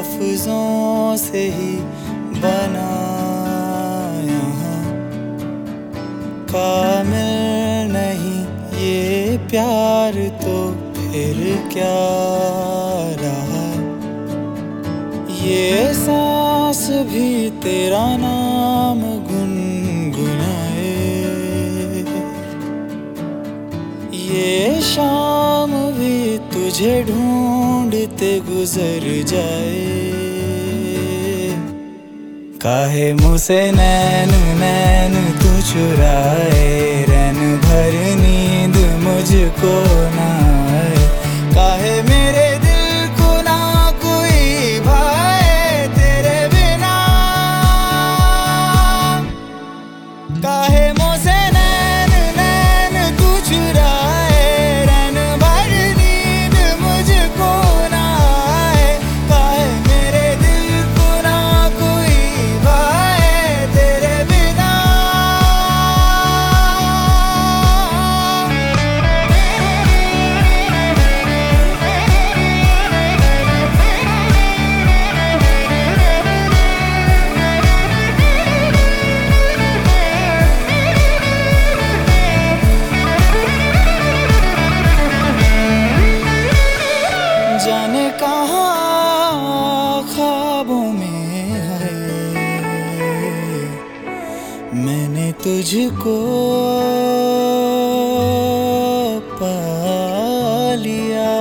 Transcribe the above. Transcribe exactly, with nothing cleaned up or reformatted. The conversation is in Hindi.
लफ्जों से ही बना यहाँ कामिल नहीं ये प्यार तो फिर क्या रहा। ये सांस भी तेरा नाम गुनगुनाए, ये शाम भी तुझे ढूंढते गुजर जाए। काहे मुझसे नैन नैन तू चुराए, रैन भर नींद मुझको ना आए। काहे मेरे दिल को ना कोई भाए तेरे बिना, काहे मुझसे नैन नैन तू चुराए, रैन भर नींद मुझको ना आए। काहे मेरे दिल को ना कोई भाए तेरे बिना। जाने कहाँ ख्वाबों में है मैंने तुझको पा लिया।